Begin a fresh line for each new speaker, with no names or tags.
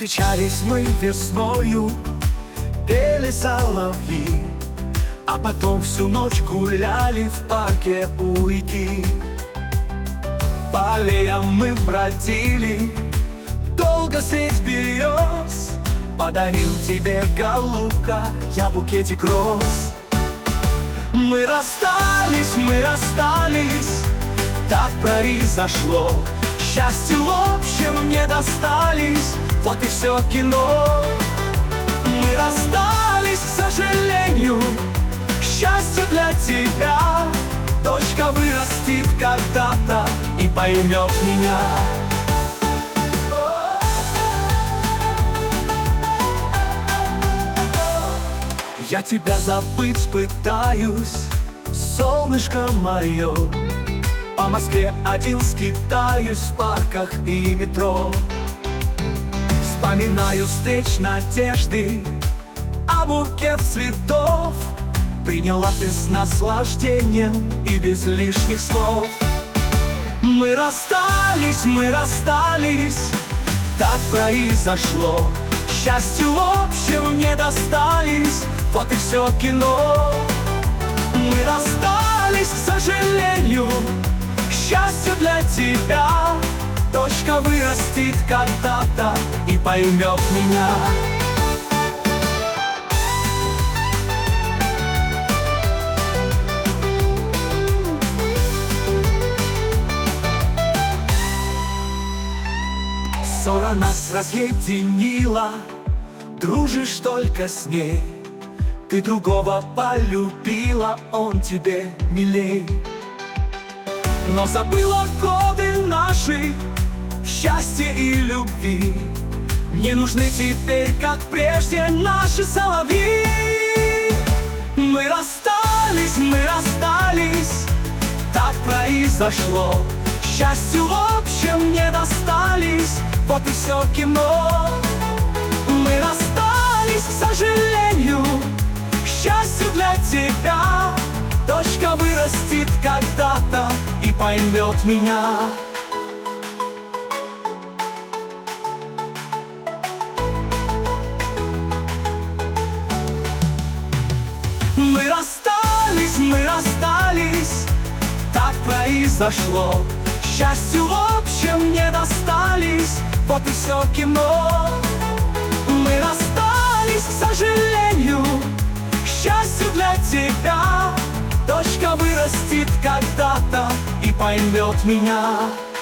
Встречались мы весною, пели соловьи, а потом всю ночь гуляли в парке у реки. По аллеям мы бродили, долго средь берез. Подарил тебе, голубка, я букетик роз. Мы расстались, так произошло. Счастью общем не достались, вот и все кино. Мы расстались, к сожалению, к счастью для тебя. Дочка вырастет когда-то и поймет меня. Я тебя забыть пытаюсь, солнышко мое. По Москве один скитаюсь в парках и метро. Вспоминаю встреч надежды, а букет цветов приняла ты с наслаждением и без лишних слов. Мы расстались, так произошло. Счастью общем не достались, вот и все кино. Мы расстались, к сожалению, к счастью для тебя. Дочка вырастет когда-то и поймет меня. Ссора нас разъединила, дружишь только с ней. Ты другого полюбила, он тебе милей. Но забыла годы наши счастья и любви. Не нужны теперь, как прежде, наши соловьи. Мы расстались, так произошло. Счастью общем не достались, вот и все кино. Мы расстались, к сожалению, к счастью для тебя. Дочка вырастет когда-то и поймет меня. Мы расстались, так произошло. Счастью общем не достались, вот и все кино. Мы расстались, к сожалению, к счастью для тебя. Дочка вырастет когда-то и поймет меня.